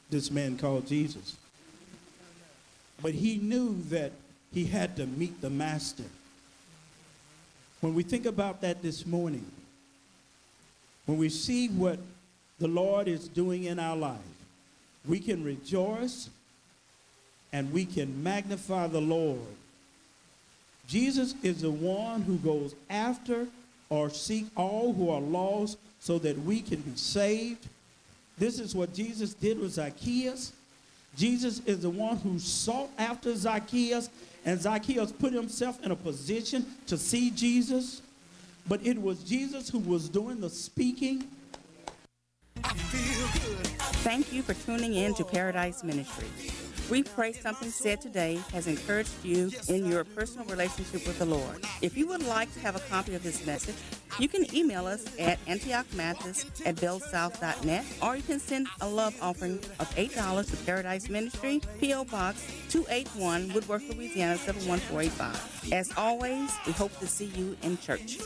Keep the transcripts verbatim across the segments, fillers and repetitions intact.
this man called Jesus. But he knew that he had to meet the master. When we think about that this morning, when we see what the Lord is doing in our life, we can rejoice and we can magnify the Lord. Jesus is the one who goes after or seek all who are lost so that we can be saved. This is what Jesus did with Zacchaeus. Jesus is the one who sought after Zacchaeus, and Zacchaeus put himself in a position to see Jesus. But it was Jesus who was doing the speaking. I feel good. Thank you for tuning in to Paradise Ministry. We pray something said today has encouraged you in your personal relationship with the Lord. If you would like to have a copy of this message, you can email us at antioch mathis at bellsouth dot net, or you can send a love offering of eight dollars to Paradise Ministry, P O. Box two eighty-one, Woodworth, Louisiana seven one four eight five. As always, we hope to see you in church.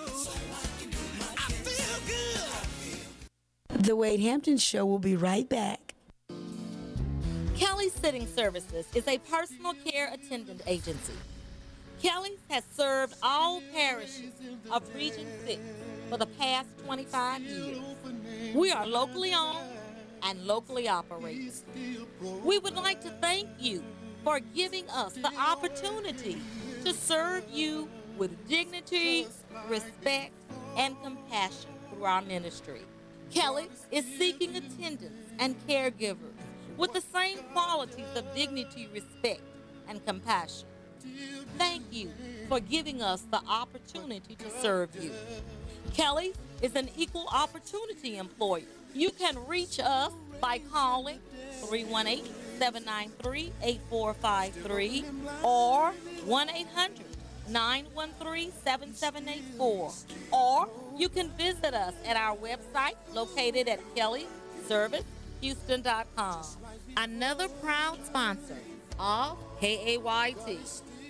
The Wade Hampton Show will be right back. Kelly's Sitting Services is a personal care attendant agency. Kelly's has served all parishes of Region six for the past twenty-five years. We are locally owned and locally operated. We would like to thank you for giving us the opportunity to serve you with dignity, respect, and compassion through our ministry. Kelly's is seeking attendants and caregivers with the same qualities of dignity, respect, and compassion. Thank you for giving us the opportunity to serve you. Kelly is an equal opportunity employer. You can reach us by calling three one eight, seven nine three, eight four five three or one eight hundred, nine one three, seven seven eight four. Or you can visit us at our website located at kelly service houston dot com. Another proud sponsor of K A Y T.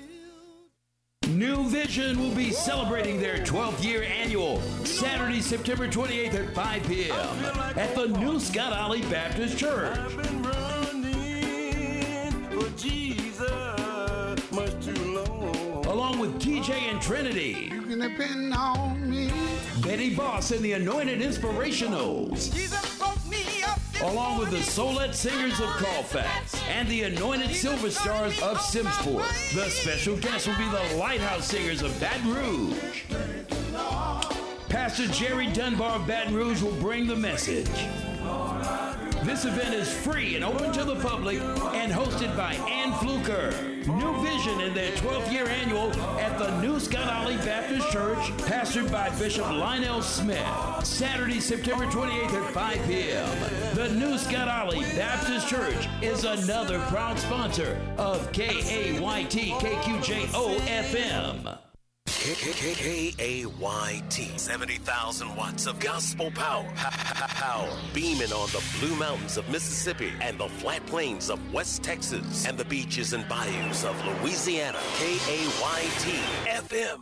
New Vision will be celebrating their twelfth year annual Saturday, September twenty-eighth at five p.m. at the New Scott Alley Baptist Church. I've been running for Jesus much too long. Along with T J and Trinity. You can depend on me. Betty Boss and the Anointed Inspirationals. Jesus woke me up. Along with the Soulette Singers of Colfax and the Anointed Silver Stars of Simsport. The special guest will be the Lighthouse Singers of Baton Rouge. Pastor Jerry Dunbar of Baton Rouge will bring the message. This event is free and open to the public and hosted by Ann Fluker. New Vision in their twelfth year annual at the New Scott Alley Baptist Church, pastored by Bishop Lionel Smith. Saturday, September twenty-eighth at five p.m. The New Scott Alley Baptist Church is another proud sponsor of K A Y T K Q J O F M. K A Y T, seventy thousand watts of gospel power. Power beaming on the Blue Mountains of Mississippi and the flat plains of West Texas and the beaches and bayous of Louisiana. K A Y T F M.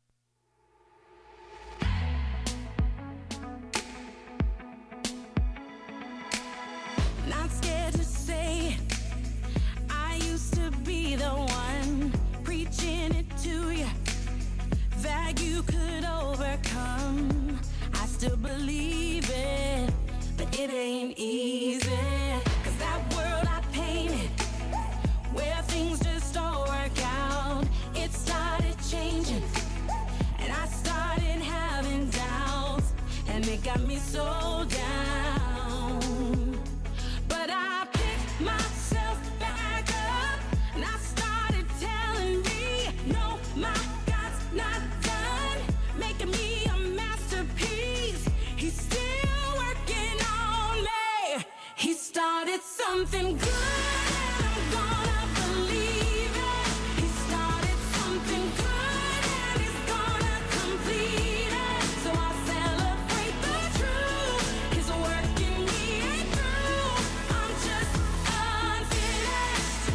Not scared to say I used to be the one preaching it to you, that you could overcome. I still believe it, but it ain't easy. Cause that world I painted, where things just don't work out, it started changing, and I started having doubts, and it got me so down. But I picked myself back up, and I started telling me, no, my not done making me a masterpiece. He's still working on me. He started something good, and I'm gonna believe it. He started something good, and he's gonna complete it. So I celebrate the truth. His work in me ain't through. I'm just unfinished.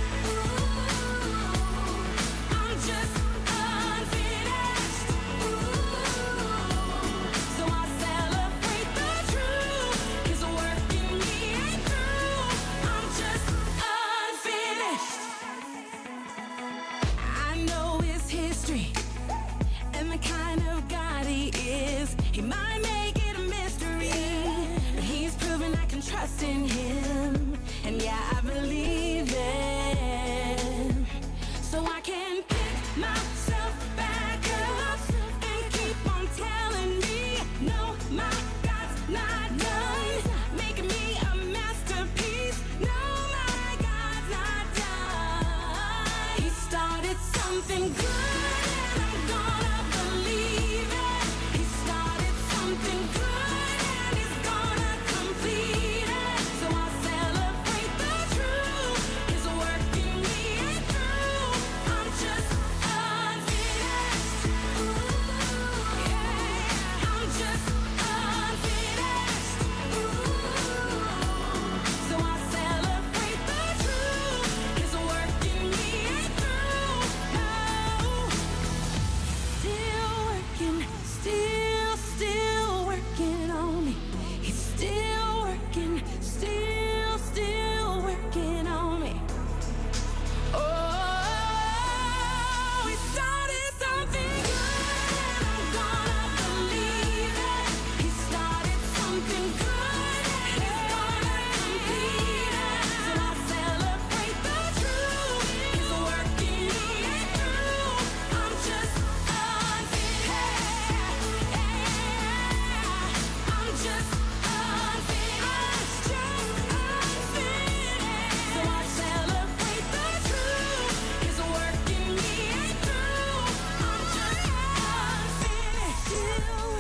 Ooh, I'm just so I celebrate the truth. His work in me ain't through.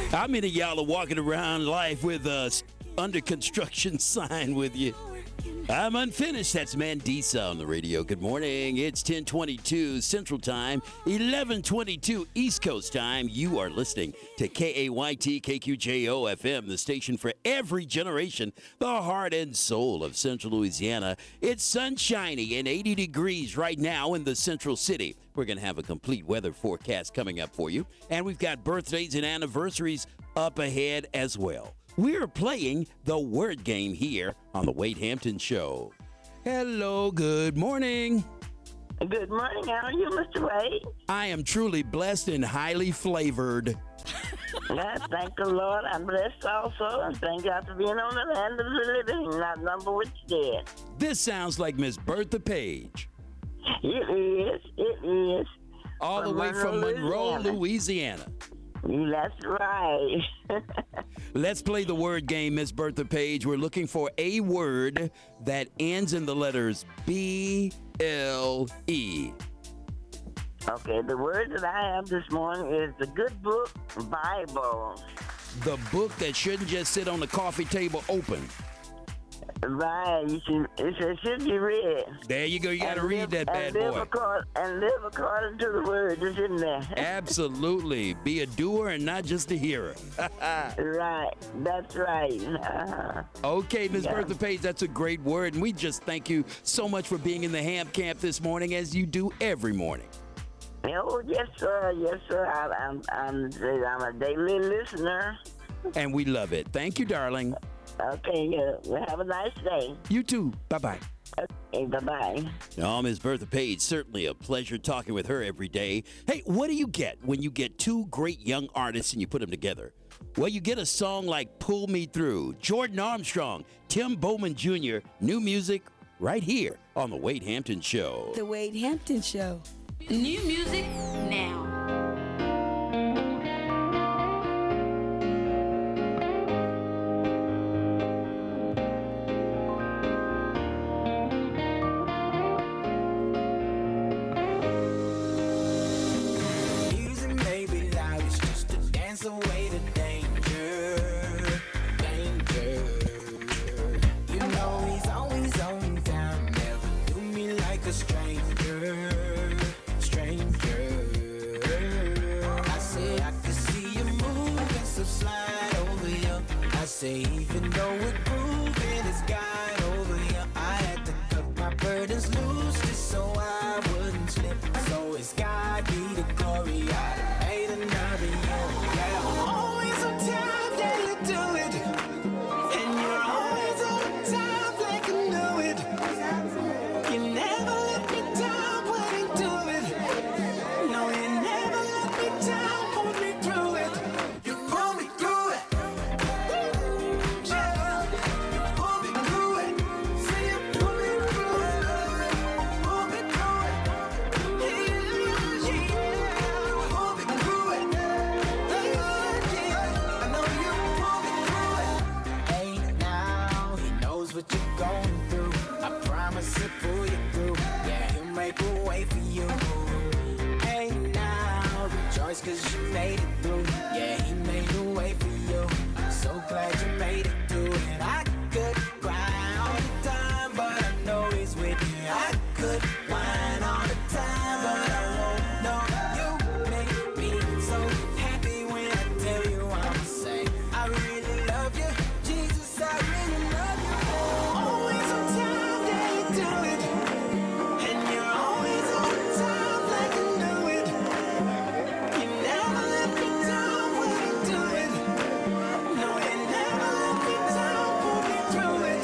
How many of y'all are walking around life with a under construction sign with you? I'm unfinished. That's Mandisa on the radio. Good morning. It's ten twenty-two Central Time, eleven twenty-two East Coast Time. You are listening to K A Y T K Q J O F M, the station for every generation, the heart and soul of Central Louisiana. It's sunshiny and eighty degrees right now in the Central City. We're going to have a complete weather forecast coming up for you. And we've got birthdays and anniversaries up ahead as well. We're playing the word game here on the Wade Hampton Show. Hello, good morning. Good morning. How are you, Mister Wade? I am truly blessed and highly flavored. Yes, thank the Lord. I'm blessed also, and thank God for being on the land of the living, not number which dead. This sounds like Miss Bertha Page. It is. It is. All From the way from Monroe, Louisiana. Louisiana. That's right. Let's play the word game, Miss Bertha Page. We're looking for a word that ends in the letters B L E. Okay, the word that I have this morning is the Good Book Bible. The book that shouldn't just sit on the coffee table open. Right, you should, it should be read. There you go. You got to And read live- that bad and live boy. accord- and live according to the word that's in there. Absolutely. Be a doer and not just a hearer. Right, that's right. Uh, Okay, Miss Yeah. Bertha Page, that's a great word. And we just thank you so much for being in the Ham Camp this morning, as you do every morning. oh, yes, sir. Yes, sir. I, I'm, I'm, I'm a daily listener. And we love it. Thank you, darling. Okay, yeah. Well, have a nice day. You too. Bye-bye. Okay, bye-bye. Oh, Miss Bertha Page, certainly a pleasure talking with her every day. Hey, what do you get when you get two great young artists and you put them together? Well, you get a song like Pull Me Through, Jordan Armstrong, Tim Bowman Junior, new music right here on The Wade Hampton Show. The Wade Hampton Show. New music now. Music may be loud, it's just a dance away to danger, danger. You know he's always on time, never do me like a stranger, stranger. I say I can see you moving, so slide over you. I say even though we're grooving, it's got over you. I had to cut my burdens loose just so I wouldn't slip. So it's God be the glory. I done made another year. Yeah, always on time, yeah, you do it. And you're always on time, like you know it. You never let me down when you do it. No, you never let me down, pull me through it. You pull me through it. Yeah, you pull me through it. Say you pull me through it. Pull me through it. Yeah, yeah, pull me through it. Yeah, I know you pull me through it. Hey, now he knows what you're going through. I promise he'll pull you through. Yeah, he'll make a way for you. Hey, now rejoice 'cause you made it through. Yeah, he made a way for you. I'm so glad you made it through. And I could cry all the time, but I know he's with you. I could whine all the time, but I won't. No, you make me so happy when I tell you I'm saying I really love you, Jesus. I really love you. Always on time, yeah, you do it, and you're always on time, like you know it. You never let me down when you do it. No, you never let me down, pull me through it.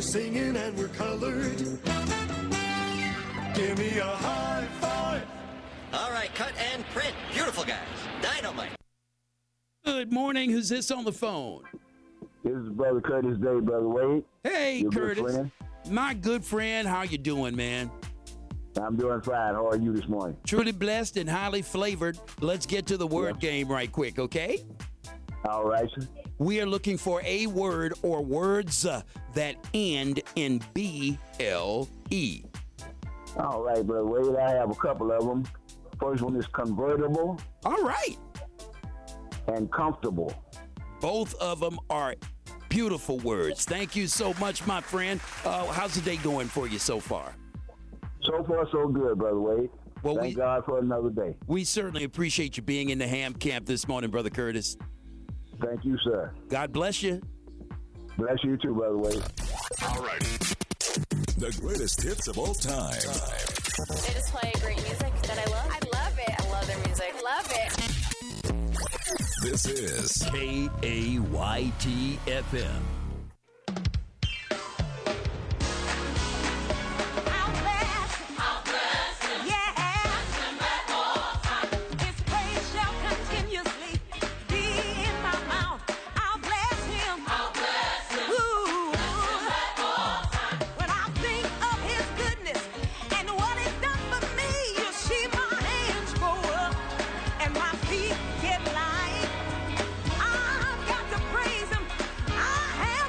singing and we're colored. Give me a high five. All right, cut and print. Beautiful, guys. Dynamite. Good morning. Who's this on the phone? This is Brother Curtis Day, Brother Wade. Hey, Your good Curtis. friend. My good friend. How you doing, man? I'm doing fine. How are you this morning? Truly blessed and highly flavored. Let's get to the word Yeah. game right quick, okay? All right, sir. We are looking for a word or words uh, that end in B L E. All right, Brother Wade. I have a couple of them. First one is convertible. All right. And comfortable. Both of them are beautiful words. Thank you so much, my friend. Uh, how's the day going for you so far? So far, so good, Brother Wade. Well, Thank we, God for another day. We certainly appreciate you being in the ham camp this morning, Brother Curtis. Thank you, sir. God bless you. Bless you too, Brother Wade. All right. The greatest hits of all time. They just play great music that I love. I love it. I love their music. Love it. This is K A Y T F M. Get light. I've got to praise him. I have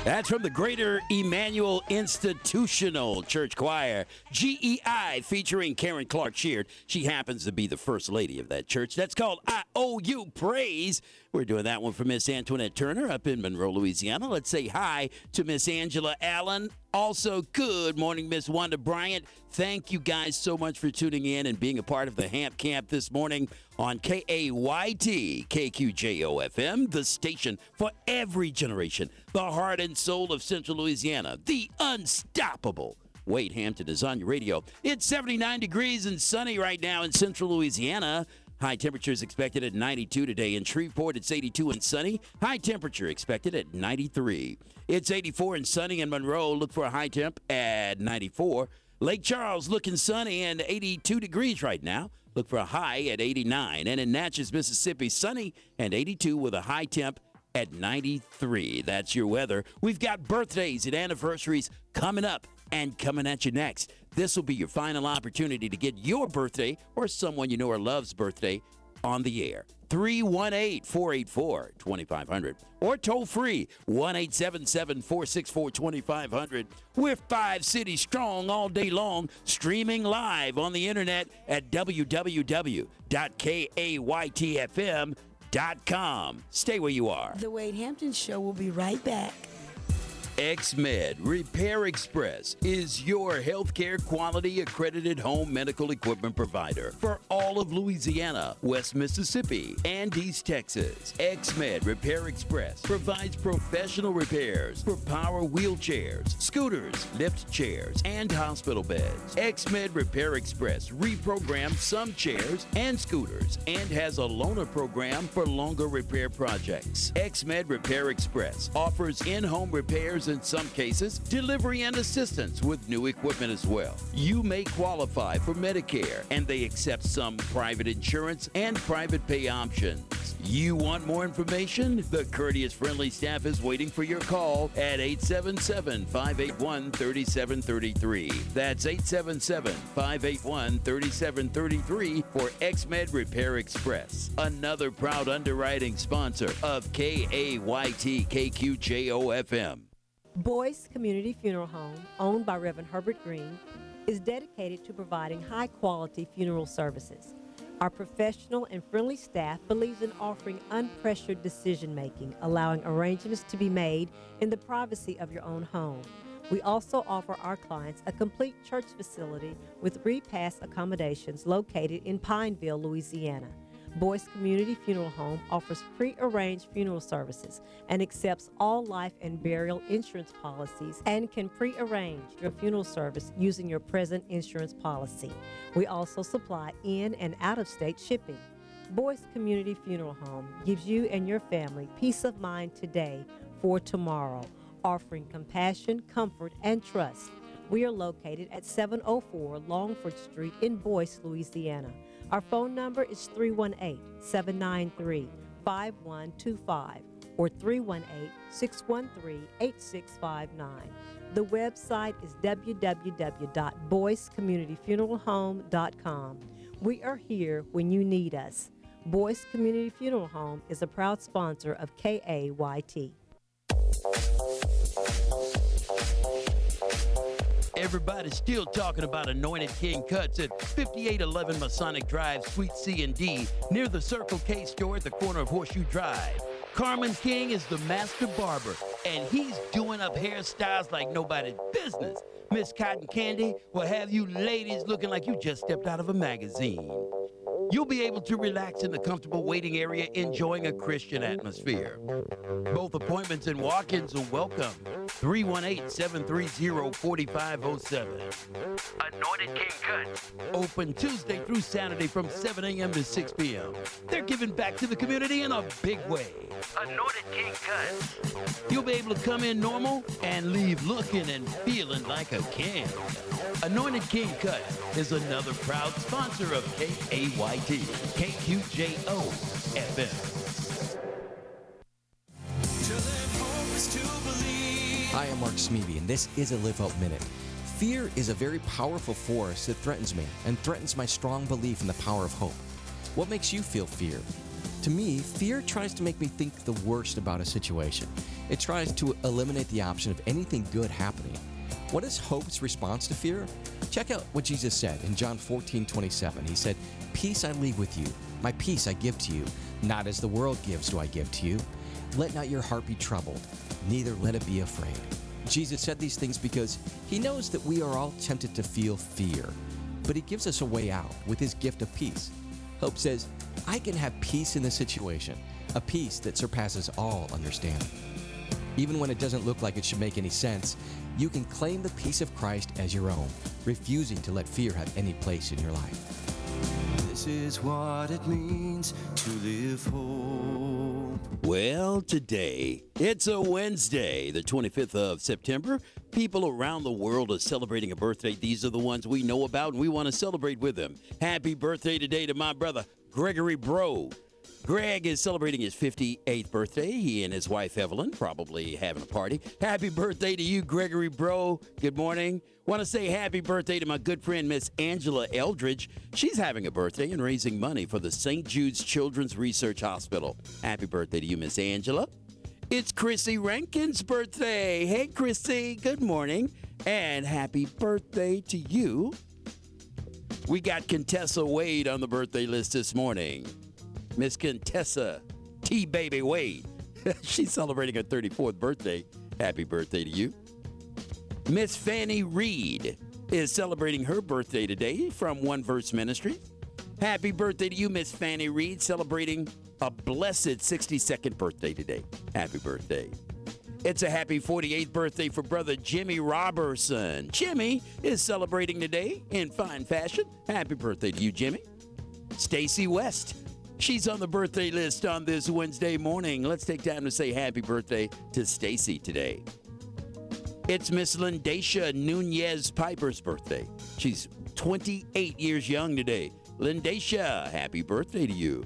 That's from the Greater Emmanuel Institutional Church Choir, G E I, featuring Karen Clark Sheard. She happens to be the first lady of that church. That's called I Owe You Praise. We're doing that one for Miss Antoinette Turner up in Monroe, Louisiana. Let's say hi to Miss Angela Allen. Also, good morning, Miss Wanda Bryant. Thank you guys so much for tuning in and being a part of the Hamp Camp this morning on K A Y T, K Q J O F M, the station for every generation, the heart and soul of Central Louisiana, the unstoppable Wade Hampton is on your radio. It's seventy-nine degrees and sunny right now in Central Louisiana. High temperature is expected at ninety-two today. In Shreveport, it's eighty-two and sunny. High temperature expected at ninety-three. It's eighty-four and sunny in Monroe. Look for a high temp at ninety-four. Lake Charles looking sunny and eighty-two degrees right now. Look for a high at eighty-nine. And in Natchez, Mississippi, sunny and eighty-two with a high temp at ninety-three. That's your weather. We've got birthdays and anniversaries coming up and coming at you next. This will be your final opportunity to get your birthday or someone you know or loves birthday on the air. three one eight, four eight four, two five zero zero or toll free one eight seven seven, four six four, two five zero zero. We're five cities strong all day long, streaming live on the internet at w w w dot k a y t f m dot com. Stay where you are. The Wade Hampton Show will be right back. X-Med Repair Express is your healthcare quality accredited home medical equipment provider for all of Louisiana, West Mississippi, and East Texas. X-Med Repair Express provides professional repairs for power wheelchairs, scooters, lift chairs, and hospital beds. X-Med Repair Express reprograms some chairs and scooters and has a loaner program for longer repair projects. X-Med Repair Express offers in-home repairs in some cases, delivery and assistance with new equipment as well. You may qualify for Medicare, and they accept some private insurance and private pay options. You want more information? The courteous, friendly staff is waiting for your call at eight seven seven, five eight one, three seven three three. That's eight seven seven, five eight one, three seven three three for X-Med Repair Express, another proud underwriting sponsor of K A Y T K Q J O F M. Boyce Community Funeral Home, owned by Reverend Herbert Green, is dedicated to providing high-quality funeral services. Our professional and friendly staff believes in offering unpressured decision-making, allowing arrangements to be made in the privacy of your own home. We also offer our clients a complete church facility with repast accommodations located in Pineville, Louisiana. Boyce Community Funeral Home offers pre-arranged funeral services and accepts all life and burial insurance policies and can pre-arrange your funeral service using your present insurance policy. We also supply in and out-of-state shipping. Boyce Community Funeral Home gives you and your family peace of mind today for tomorrow, offering compassion, comfort, and trust. We are located at seven oh four Longford Street in Boyce, Louisiana. Our phone number is three one eight, seven nine three, five one two five or three one eight, six one three, eight six five nine. The website is w w w dot boyce community funeral home dot com. We are here when you need us. Boyce Community Funeral Home is a proud sponsor of K A Y T. Everybody's still talking about Anointed King Cuts at fifty-eight eleven Masonic Drive, Suite C and D, near the Circle K store at the corner of Horseshoe Drive. Carmen King is the master barber, and he's doing up hairstyles like nobody's business. Miss Cotton Candy will have you ladies looking like you just stepped out of a magazine. You'll be able to relax in the comfortable waiting area, enjoying a Christian atmosphere. Both appointments and walk-ins are welcome. three one eight, seven three zero, four five zero seven. Anointed King Cuts. Open Tuesday through Saturday from seven a.m. to six p.m. They're giving back to the community in a big way. Anointed King Cuts. You'll be able to come in normal and leave looking and feeling like a king. Anointed King Cuts is another proud sponsor of K A Y T, K Q J O F M. Hi, I'm Mark Smeby, and this is a Live Hope Minute. Fear is a very powerful force that threatens me and threatens my strong belief in the power of hope. What makes you feel fear? To me, fear tries to make me think the worst about a situation. It tries to eliminate the option of anything good happening. What is hope's response to fear? Check out what Jesus said in John fourteen twenty-seven. He said, "Peace I leave with you, my peace I give to you. Not as the world gives do I give to you. Let not your heart be troubled, neither let it be afraid." Jesus said these things because he knows that we are all tempted to feel fear, but he gives us a way out with his gift of peace. Hope says, I can have peace in this situation, a peace that surpasses all understanding. Even when it doesn't look like it should make any sense, you can claim the peace of Christ as your own, refusing to let fear have any place in your life. This is what it means to live whole. Well, today, it's a Wednesday, the twenty-fifth of September. People around the world are celebrating a birthday. These are the ones we know about, and we want to celebrate with them. Happy birthday today to my brother, Gregory Bro. Greg is celebrating his fifty-eighth birthday. He and his wife, Evelyn, probably having a party. Happy birthday to you, Gregory Bro. Good morning. Want to say happy birthday to my good friend, Miss Angela Eldridge. She's having a birthday and raising money for the Saint Jude's Children's Research Hospital. Happy birthday to you, Miss Angela. It's Chrissy Rankin's birthday. Hey, Chrissy, good morning. And happy birthday to you. We got Contessa Wade on the birthday list this morning. Miss Contessa T. Baby Wade. She's celebrating her thirty-fourth birthday. Happy birthday to you. Miss Fanny Reed is celebrating her birthday today from One Verse Ministry. Happy birthday to you, Miss Fanny Reed, celebrating a blessed sixty-second birthday today. Happy birthday. It's a happy forty-eighth birthday for brother Jimmy Robertson. Jimmy is celebrating today in fine fashion. Happy birthday to you, Jimmy. Stacy West. She's on the birthday list on this Wednesday morning. Let's take time to say happy birthday to Stacy today. It's Miss Lindacia Nunez Piper's birthday. She's twenty-eight years young today. Lindacia, happy birthday to you.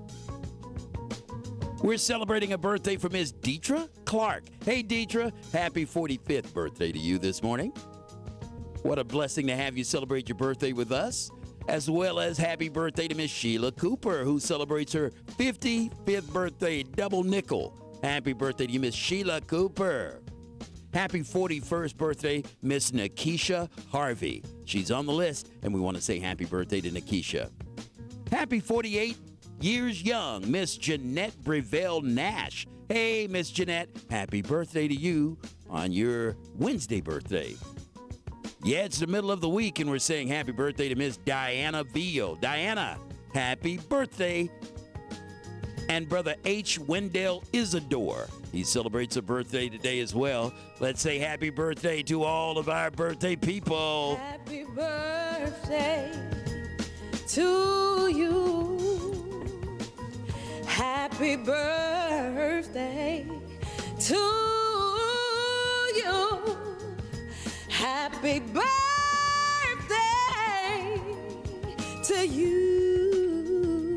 We're celebrating a birthday for Miss Deetra Clark. Hey, Deetra, happy forty-fifth birthday to you this morning. What a blessing to have you celebrate your birthday with us. As well as happy birthday to Miss Sheila Cooper, who celebrates her fifty-fifth birthday, double nickel. Happy birthday to you, Miss Sheila Cooper. Happy forty-first birthday, Miss Nakisha Harvey. She's on the list, and we want to say happy birthday to Nakisha. Happy forty-eight years young, Miss Jeanette Brevell Nash. Hey, Miss Jeanette, happy birthday to you on your Wednesday birthday. Yeah, it's the middle of the week, and we're saying happy birthday to Miss Diana Vio. Diana, happy birthday. And brother H. Wendell Isidore. He celebrates a birthday today as well. Let's say happy birthday to all of our birthday people. Happy birthday to you. Happy birthday to you. Happy birthday to you.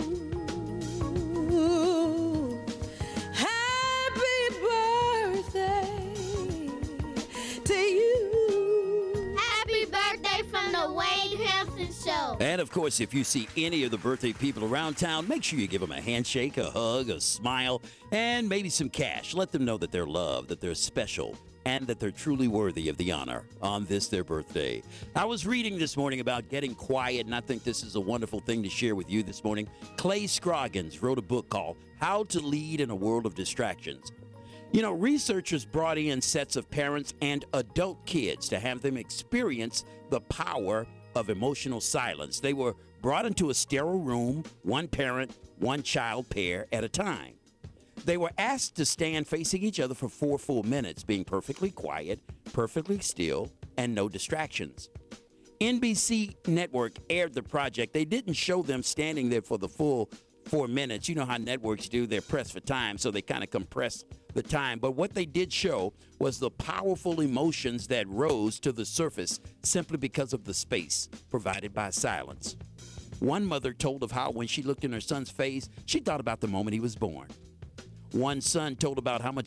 Happy birthday to you. Happy birthday from the Wade Hampton Show. And of course, if you see any of the birthday people around town, make sure you give them a handshake, a hug, a smile, and maybe some cash. Let them know that they're loved, that they're special, and that they're truly worthy of the honor on this, their birthday. I was reading this morning about getting quiet, and I think this is a wonderful thing to share with you this morning. Clay Scroggins wrote a book called How to Lead in a World of Distractions. You know, researchers brought in sets of parents and adult kids to have them experience the power of emotional silence. They were brought into a sterile room, one parent, one child pair at a time. They were asked to stand facing each other for four full minutes, being perfectly quiet, perfectly still, and no distractions. N B C Network aired the project. They didn't show them standing there for the full four minutes. You know how networks do. They're pressed for time, so they kind of compress the time. But what they did show was the powerful emotions that rose to the surface simply because of the space provided by silence. One mother told of how when she looked in her son's face, she thought about the moment he was born. One son told about how much